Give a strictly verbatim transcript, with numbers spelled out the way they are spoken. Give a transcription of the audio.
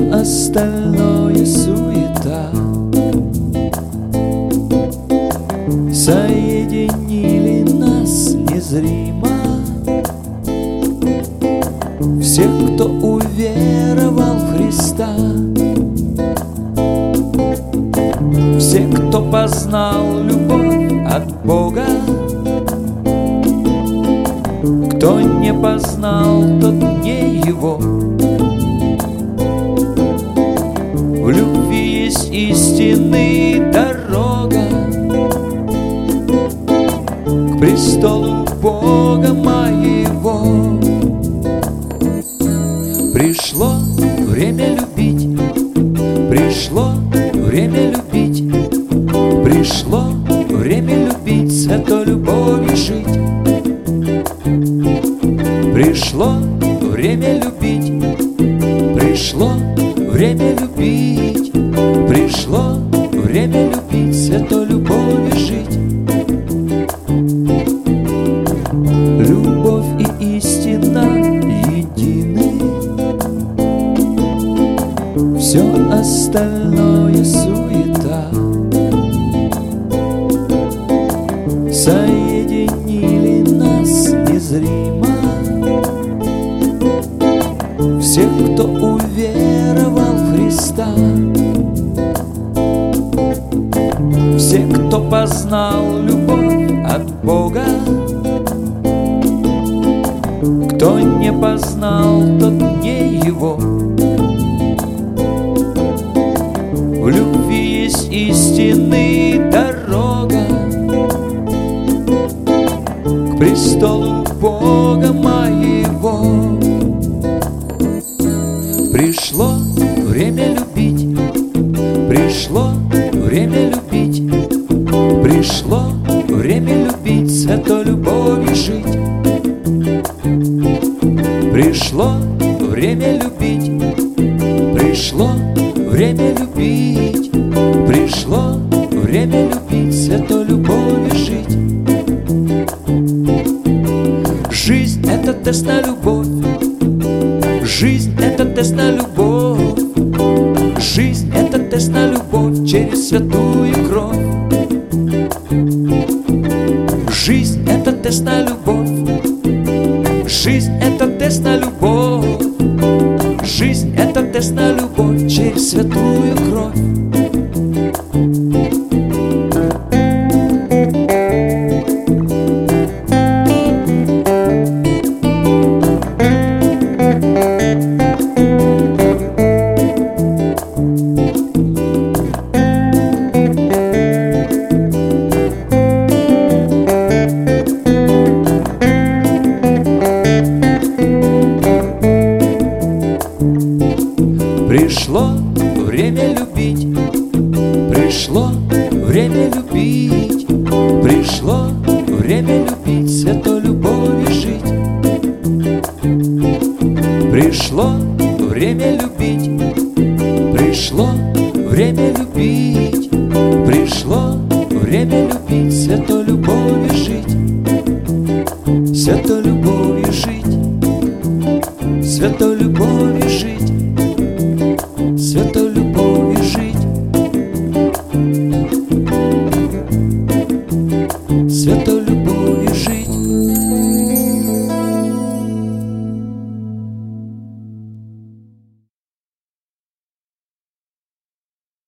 остальное суета. Соединили нас незримо всех, кто уверовал в Христа, все, кто познал любовь от Бога. Кто не познал, тот не его. В любви есть истинная дорога к престолу Бога моего. Пришло время любить, пришло время любить, пришло время любить, святой любовью жить. Пришло время любить, пришло время любить, пришло время любить, святой любовью жить. Любовь и истина едины, все остальное суета. Соединили нас незримо всех, кто уверовал в Христа, все, кто познал любовь от Бога. Кто не познал, тот не его. В любви есть истинная дорога к престолу Бога моего. Пришло время любить, пришло время любить, пришло время любить, святой любовью жить. Пришло время любить, пришло время любить, пришло время любить, святой любовью жить. Жизнь — это тест на любовь, жизнь — это тест на любовь, жизнь — это тест на любовь через святую кровь. Жизнь — это тест на любовь, жизнь — это тест на любовь, жизнь — это тест на любовь через святую кровь. Пришло время любить, пришло время любить, пришло время любить, святой любовью жить. Пришло время любить, пришло время любить, пришло время любить, святой любовью жить. Святой любовью жить, святой любовью